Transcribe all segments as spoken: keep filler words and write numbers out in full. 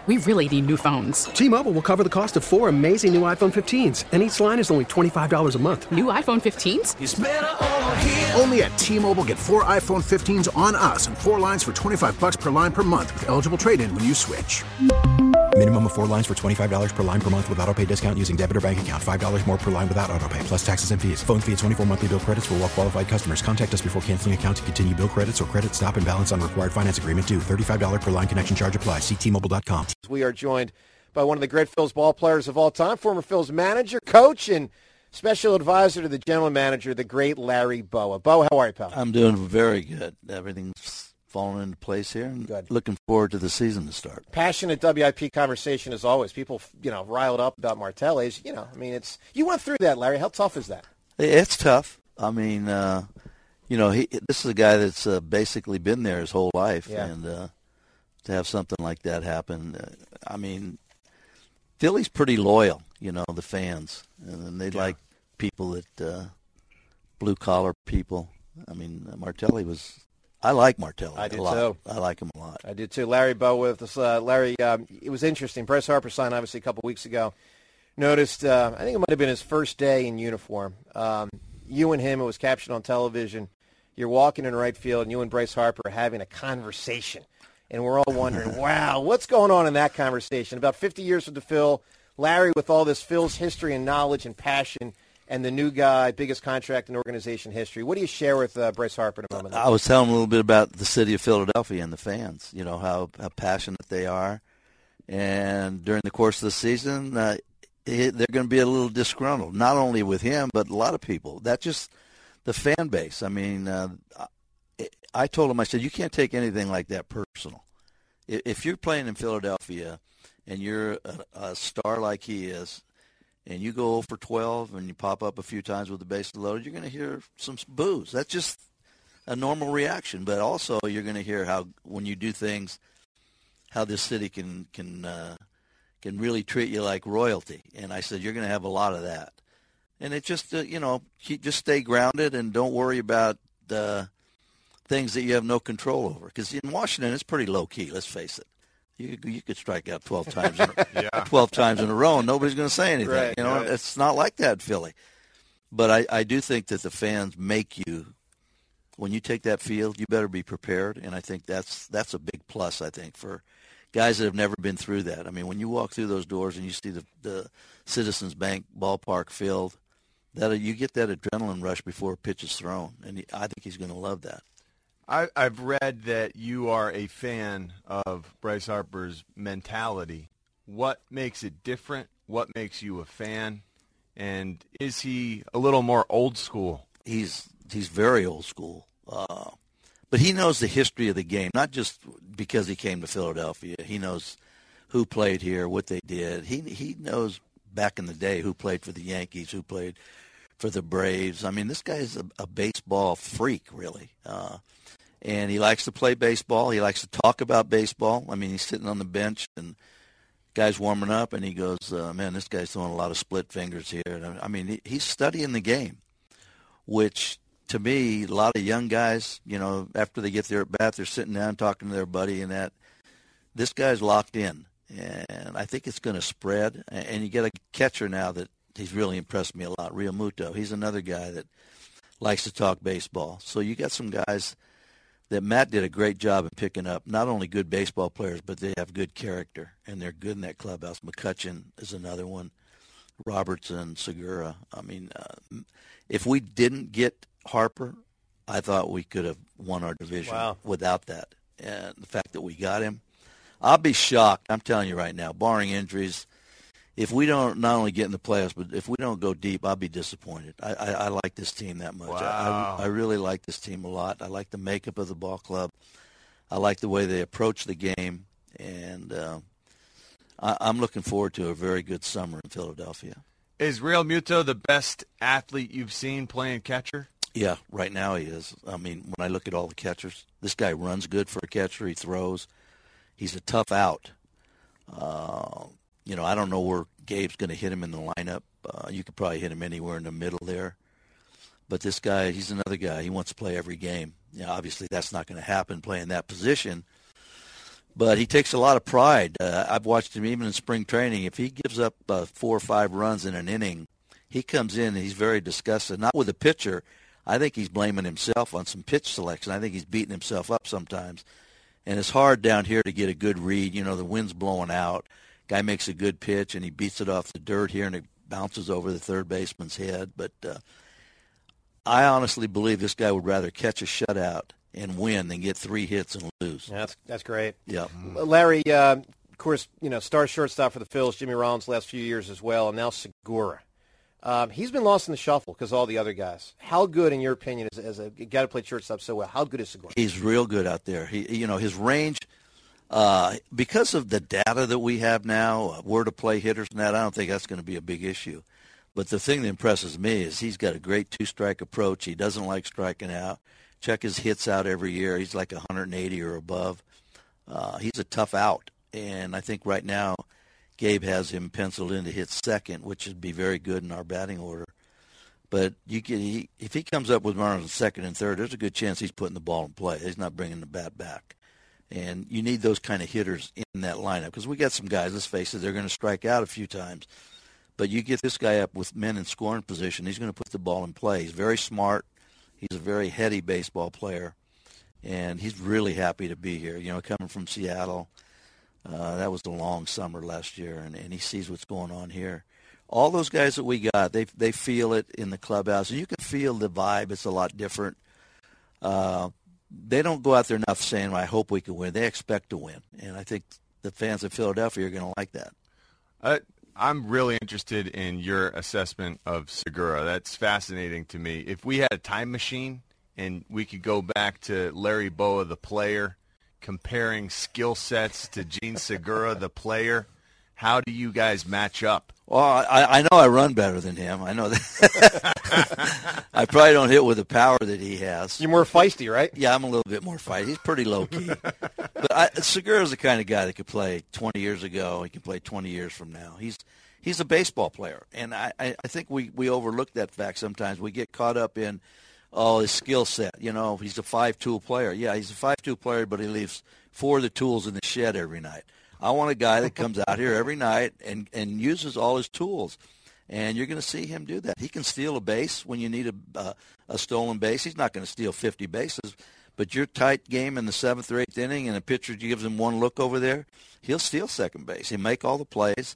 We really need new phones. T-Mobile will cover the cost of four amazing new iPhone fifteens, and each line is only twenty-five dollars a month. New iPhone fifteens? It's better over here. Only at T-Mobile, get four iPhone fifteens on us and four lines for twenty-five dollars per line per month with eligible trade-in when you switch. Minimum of four lines for twenty-five dollars per line per month with autopay discount using debit or bank account. five dollars more per line without autopay, plus taxes and fees. Phone fee at twenty-four monthly bill credits for well-qualified customers. Contact us before canceling account to continue bill credits or credit stop and balance on required finance agreement due. thirty-five dollars per line connection charge applies. See T Mobile dot com. We are joined by one of the great Phil's ball players of all time, former Phil's manager, coach, and special advisor to the general manager, the great Larry Bowa. Bo, how are you, pal? I'm doing very good. Everything's falling into place here, and good. Looking forward to the season to start. Passionate W I P conversation as always. People, you know, riled up about Martelli's. You know, I mean, it's you went through that, Larry. How tough is that? It's tough. I mean, uh, you know, he, this is a guy that's uh, basically been there his whole life, yeah. and uh, to have something like that happen, uh, I mean, Philly's pretty loyal, you know, the fans, and they yeah. like people that uh, blue-collar people. I mean, Martelli was – I like Martelli I do a lot. too. I like him a lot. I do too. Larry Bowa with us. Uh, Larry, um, it was interesting. Bryce Harper signed, obviously, a couple weeks ago. Noticed, uh, I think it might have been his first day in uniform. Um, you and him, it was captured on television. You're walking in right field, and you and Bryce Harper are having a conversation. And we're all wondering, wow, what's going on in that conversation? About fifty years with the Phil, Larry with all this Phil's history and knowledge and passion, and the new guy, biggest contract in organization history. What do you share with uh, Bryce Harper in a moment? I was telling him a little bit about the city of Philadelphia and the fans, you know, how, how passionate they are. And during the course of the season, uh, it, they're going to be a little disgruntled, not only with him, but a lot of people. That's just the fan base. I mean, uh, I told him, I said, you can't take anything like that personal. If you're playing in Philadelphia and you're a, a star like he is, and you go oh for twelve and you pop up a few times with the bases loaded, you're going to hear some boos. That's just a normal reaction. But also you're going to hear how when you do things, how this city can can uh, can really treat you like royalty. And I said, you're going to have a lot of that. And it just, uh, you know, keep, just stay grounded and don't worry about uh, things that you have no control over. Because in Washington, it's pretty low-key, let's face it. You you could strike out twelve times, in a, yeah. twelve times in a row, and nobody's going to say anything. Right, you know, right. It's not like that in Philly. But I, I do think that the fans make you, when you take that field, you better be prepared, and I think that's that's a big plus, I think, for guys that have never been through that. I mean, when you walk through those doors and you see the, the Citizens Bank ballpark filled, that you get that adrenaline rush before a pitch is thrown, and I think he's going to love that. I, I've read that you are a fan of Bryce Harper's mentality. What makes it different? What makes you a fan? And is he a little more old school? He's he's very old school. Uh, but he knows the history of the game, not just because he came to Philadelphia. He knows who played here, what they did. He he knows back in the day who played for the Yankees, who played for the Braves. I mean, this guy's a, a baseball freak, really. Uh, and he likes to play baseball. He likes to talk about baseball. I mean, he's sitting on the bench and guy's warming up, and he goes, uh, man, this guy's throwing a lot of split fingers here. And I mean, he, he's studying the game, which to me, a lot of young guys, you know, after they get their at bat, they're sitting down talking to their buddy and that. This guy's locked in, and I think it's going to spread. And you get a catcher now that he's really impressed me a lot, Real Muto. He's another guy that likes to talk baseball. So you got some guys that Matt did a great job in picking up, not only good baseball players, but they have good character, and they're good in that clubhouse. McCutchen is another one, Robertson, Segura. I mean, uh, if we didn't get Harper, I thought we could have won our division wow. without that. And the fact that we got him, I'll be shocked, I'm telling you right now, barring injuries, if we don't not only get in the playoffs, but if we don't go deep, I'll be disappointed. I, I, I like this team that much. Wow. I, I, I really like this team a lot. I like the makeup of the ball club. I like the way they approach the game. And uh, I, I'm looking forward to a very good summer in Philadelphia. Is Real Muto the best athlete you've seen playing catcher? Yeah, right now he is. I mean, when I look at all the catchers, this guy runs good for a catcher. He throws. He's a tough out. Uh, you know, I don't know where Gabe's going to hit him in the lineup. Uh, you could probably hit him anywhere in the middle there. But this guy, he's another guy. He wants to play every game. You know, obviously, that's not going to happen playing that position. But he takes a lot of pride. Uh, I've watched him even in spring training. If he gives up uh, four or five runs in an inning, he comes in and he's very disgusted. Not with the pitcher. I think he's blaming himself on some pitch selection. I think he's beating himself up sometimes. And it's hard down here to get a good read. You know, the wind's blowing out. Guy makes a good pitch, and he beats it off the dirt here, and it bounces over the third baseman's head. But uh, I honestly believe this guy would rather catch a shutout and win than get three hits and lose. Yeah, that's that's great. Yeah, Larry, uh, of course, you know, star shortstop for the Phils, Jimmy Rollins, last few years as well, and now Segura. Um, he's been lost in the shuffle because all the other guys. How good, in your opinion, as, as a guy who played shortstop so well, how good is Segura? He's real good out there. He, you know, his range, uh, because of the data that we have now, uh, where to play hitters and that, I don't think that's going to be a big issue. But the thing that impresses me is he's got a great two-strike approach. He doesn't like striking out. Check his hits out every year. He's like one hundred eighty or above. Uh, he's a tough out. And I think right now Gabe has him penciled in to hit second, which would be very good in our batting order. But you can, he, if he comes up with runners in second and third, there's a good chance he's putting the ball in play. He's not bringing the bat back. And you need those kind of hitters in that lineup because we got some guys, let's face it, they're going to strike out a few times. But you get this guy up with men in scoring position, he's going to put the ball in play. He's very smart. He's a very heady baseball player, and he's really happy to be here. You know, coming from Seattle, uh, that was a long summer last year, and, and he sees what's going on here. All those guys that we got, they they feel it in the clubhouse, and you can feel the vibe. It's a lot different. Uh, they don't go out there enough saying, I hope we can win. They expect to win, and I think the fans of Philadelphia are going to like that. Uh, I'm really interested in your assessment of Segura. That's fascinating to me. If we had a time machine and we could go back to Larry Bowa, the player, comparing skill sets to Gene Segura, the player, how do you guys match up? Well, I, I know I run better than him. I know that. I probably don't hit with the power that he has. You're more feisty, right? Yeah, I'm a little bit more feisty. He's pretty low-key. But I, Segura's the kind of guy that could play twenty years ago. He can play twenty years from now. He's he's a baseball player, and I, I think we, we overlook that fact sometimes. We get caught up in, oh, his skill set. You know, he's a five-tool player. Yeah, he's a five-tool player, but he leaves four of the tools in the shed every night. I want a guy that comes out here every night and, and uses all his tools, and you're going to see him do that. He can steal a base when you need a, uh, a stolen base. He's not going to steal fifty bases, but your tight game in the seventh or eighth inning and a pitcher gives him one look over there, he'll steal second base. He'll make all the plays,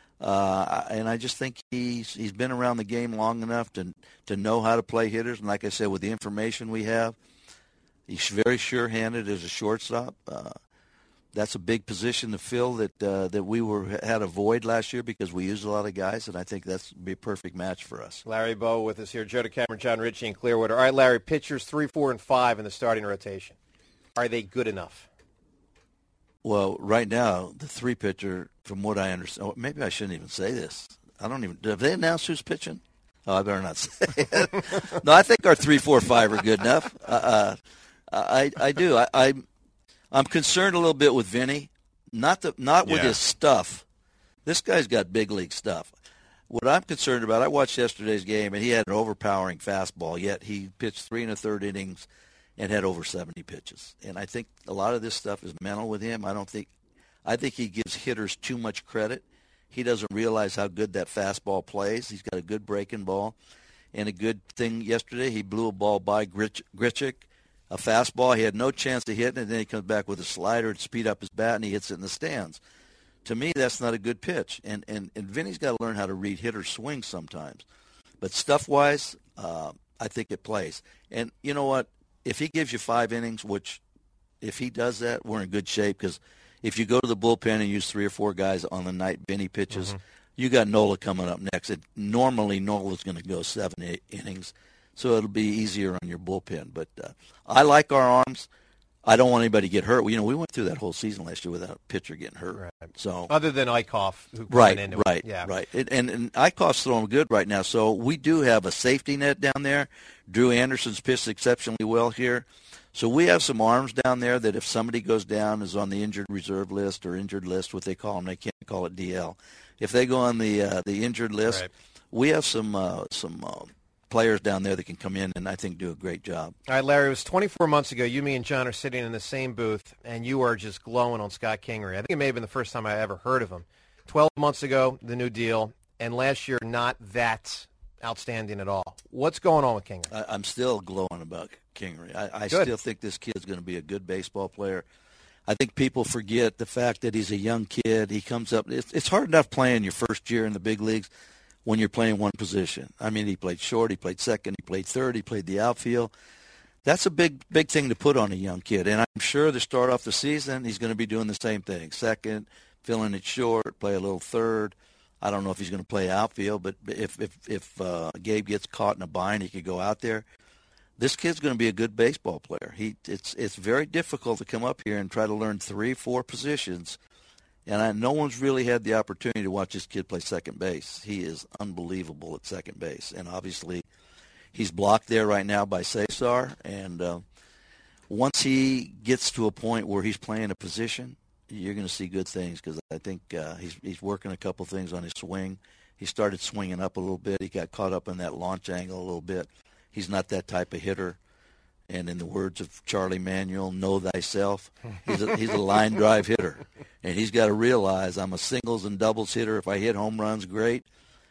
uh, and I just think he's he's been around the game long enough to to know how to play hitters. And like I said, with the information we have, he's very sure-handed as a shortstop. Uh, That's a big position to fill that uh, that we were had a void last year because we used a lot of guys, and I think that's be a perfect match for us. Larry Bowa with us here, Joe DeCamera, John Ritchie, and Clearwater. All right, Larry, pitchers three, four, and five in the starting rotation. Are they good enough? Well, right now, the three pitcher, from what I understand, maybe I shouldn't even say this. I don't even. Have they announced who's pitching? Oh, I better not say it. No, I think our three, four, five are good enough. Uh, I I do. I. I I'm concerned a little bit with Vinny, not the, not with yeah. his stuff. This guy's got big league stuff. What I'm concerned about, I watched yesterday's game, and he had an overpowering fastball, yet he pitched three and a third innings and had over seventy pitches. And I think a lot of this stuff is mental with him. I don't think – I think he gives hitters too much credit. He doesn't realize how good that fastball plays. He's got a good breaking ball. And a good thing yesterday, he blew a ball by Grich- Grichuk. A fastball, he had no chance to hit it, and then he comes back with a slider and speed up his bat, and he hits it in the stands. To me, that's not a good pitch. And and, and Vinny's got to learn how to read hitter swings sometimes. But stuff-wise, uh, I think it plays. And you know what? If he gives you five innings, which if he does that, we're in good shape because if you go to the bullpen and use three or four guys on the night Vinny pitches, mm-hmm. you got Nola coming up next. It, normally, Nola's going to go seven, eight innings. So it'll be easier on your bullpen. But uh, I like our arms. I don't want anybody to get hurt. You know, we went through that whole season last year without a pitcher getting hurt. Right. So other than Eichhoff, who right, into right, it. Yeah. right. It, and and Eichhoff's throwing good right now. So we do have a safety net down there. Drew Anderson's pitched exceptionally well here. So we have some arms down there that if somebody goes down, is on the injured reserve list or injured list, what they call them. They can't call it D L. If they go on the uh, the injured list, right. we have some uh, some. Uh, players down there that can come in and I think do a great job. All right, Larry, it was twenty-four months ago. You, me, and John are sitting in the same booth, and you are just glowing on Scott Kingery. I think it may have been the first time I ever heard of him. Twelve months ago, the new deal, and last year, not that outstanding at all. What's going on with Kingery? I, I'm still glowing about Kingery. I, I Good. still think this kid's going to be a good baseball player. I think people forget the fact that he's a young kid. He comes up. It's, it's hard enough playing your first year in the big leagues when you're playing one position. I mean, he played short, he played second, he played third, he played the outfield. That's a big, big thing to put on a young kid. And I'm sure to start off the season, he's going to be doing the same thing. Second, filling it short, play a little third. I don't know if he's going to play outfield, but if if if uh, Gabe gets caught in a bind, he could go out there. This kid's going to be a good baseball player. He it's it's very difficult to come up here and try to learn three, four positions, and I, no one's really had the opportunity to watch this kid play second base. He is unbelievable at second base, and obviously he's blocked there right now by Cesar. And uh, once he gets to a point where he's playing a position, you're going to see good things because I think uh, he's he's working a couple things on his swing. He started swinging up a little bit. He got caught up in that launch angle a little bit. He's not that type of hitter. And in the words of Charlie Manuel, know thyself. He's a, he's a line drive hitter. And he's got to realize I'm a singles and doubles hitter. If I hit home runs, great.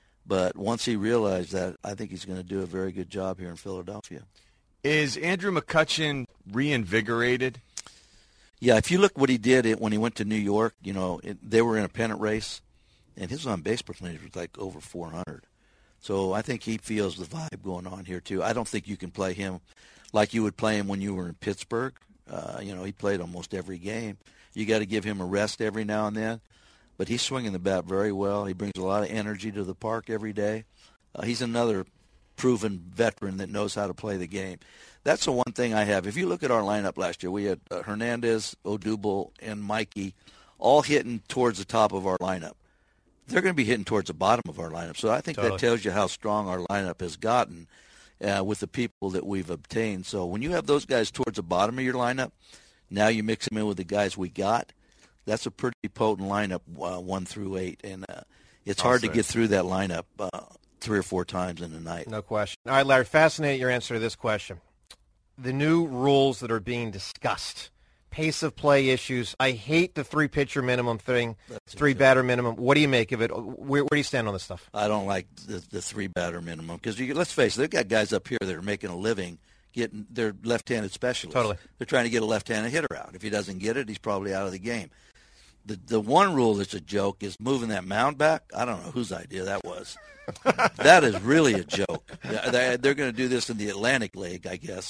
But once he realized that, I think he's going to do a very good job here in Philadelphia. Is Andrew McCutchen reinvigorated? Yeah, if you look what he did when he went to New York, you know, it, they were in a pennant race, and his on-base percentage was like over four hundred. So I think he feels the vibe going on here, too. I don't think you can play him like you would play him when you were in Pittsburgh. Uh, you know, he played almost every game. You got to give him a rest every now and then. But he's swinging the bat very well. He brings a lot of energy to the park every day. Uh, he's another proven veteran that knows how to play the game. That's the one thing I have. If you look at our lineup last year, we had uh, Hernandez, Odubel, and Mikey all hitting towards the top of our lineup. They're going to be hitting towards the bottom of our lineup. So I think Totally. that tells you how strong our lineup has gotten uh, with the people that we've obtained. So when you have those guys towards the bottom of your lineup, now you mix them in with the guys we got. That's a pretty potent lineup, uh, one through eight. And uh, it's hard to get through that lineup uh, three or four times in a night. No question. All right, Larry, fascinating your answer to this question. The new rules that are being discussed, pace of play issues. I hate the three-pitcher minimum thing, three-batter minimum. What do you make of it? Where, where do you stand on this stuff? I don't like the, the three-batter minimum because let's face it, they've got guys up here that are making a living getting their left-handed specialists. Totally. They're trying to get a left-handed hitter out. If he doesn't get it, he's probably out of the game. The the one rule that's a joke is moving that mound back. I don't know whose idea that was. That is really a joke. They're going to do this in the Atlantic League, I guess.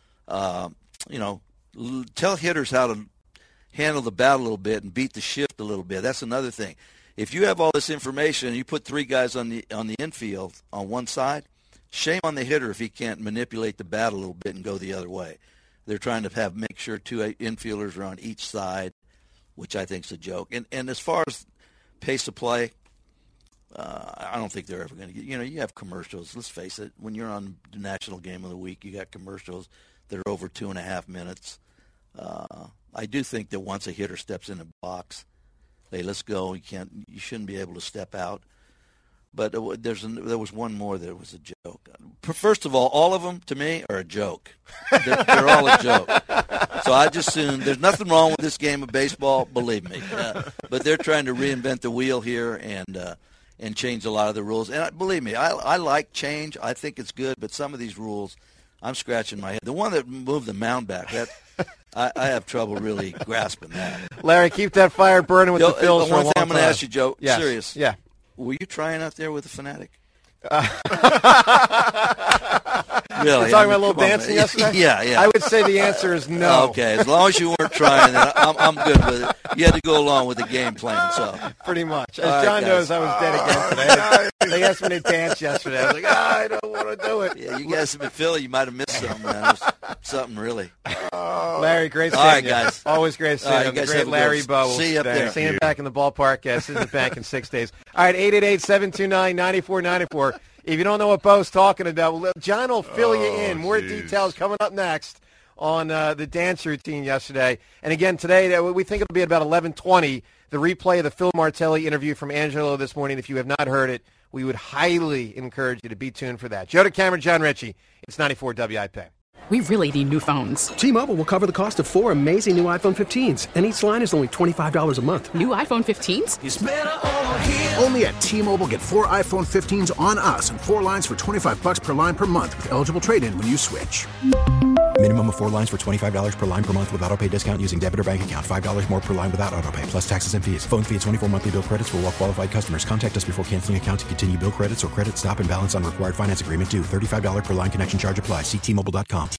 Uh, you know, l- tell hitters how to handle the bat a little bit and beat the shift a little bit. That's another thing. If you have all this information and you put three guys on the on the infield on one side, shame on the hitter if he can't manipulate the bat a little bit and go the other way. They're trying to have make sure two infielders are on each side, which I think is a joke. And and as far as pace of play, uh, I don't think they're ever going to get. You know, you have commercials. Let's face it. When you're on the National Game of the Week, you got commercials that are over two and a half minutes. Uh, I do think that once a hitter steps in the box, hey, let's go. You can't. You shouldn't be able to step out. But there's an, there was one more that was a joke. First of all, all of them to me are a joke. They're, they're all a joke. So I just assume there's nothing wrong with this game of baseball. Believe me, uh, but they're trying to reinvent the wheel here and uh, and change a lot of the rules. And believe me, I I like change. I think it's good. But some of these rules, I'm scratching my head. The one that moved the mound back, that I, I have trouble really grasping that. Larry, keep that fire burning with Yo, the Phils for a one long thing I'm going to time. ask you, Joe. Yes. Serious. Yeah. Were you trying out there with a Fanatic? Uh, Really? You're talking I mean, about a little come on, dancing man. yesterday? Yeah, yeah. I would say the answer is no. Okay, as long as you weren't trying, then I'm, I'm good with it. You had to go along with the game plan, so. Pretty much. As All right, John guys. knows, I was dead against it. I- They asked me to dance yesterday. I was like, ah, I don't want to do it. Yeah, you guys in Philly, you might have missed something, man. It was something really. Larry, great seeing All right, you. guys. Always great seeing All right, you. you guys The great have a good Larry one. Bow. See you up there. See him back in the ballpark. Uh, Citizens Bank in six days. All right, eight eight eight, seven two nine, nine four nine four. If you don't know what Bo's talking about, well, John will fill you Oh, in. More geez. details coming up next on uh, the dance routine yesterday. And again, today, uh, we think it'll be about eleven twenty, the replay of the Phil Martelli interview from Angelo this morning. If you have not heard it, we would highly encourage you to be tuned for that. Joe DeCamera, John Ritchie. It's ninety-four W I P. We really need new phones. T-Mobile will cover the cost of four amazing new iPhone fifteens, and each line is only twenty-five dollars a month. New iPhone fifteens? It's better over here. Only at T-Mobile, get four iPhone fifteens on us and four lines for twenty-five bucks per line per month with eligible trade-in when you switch. Minimum of four lines for twenty-five dollars per line per month with autopay discount using debit or bank account. five dollars more per line without autopay, plus taxes and fees. Phone fee at twenty-four monthly bill credits for well-qualified customers. Contact us before canceling account to continue bill credits or credit stop and balance on required finance agreement due. thirty-five dollars per line connection charge applies. See T Mobile dot com.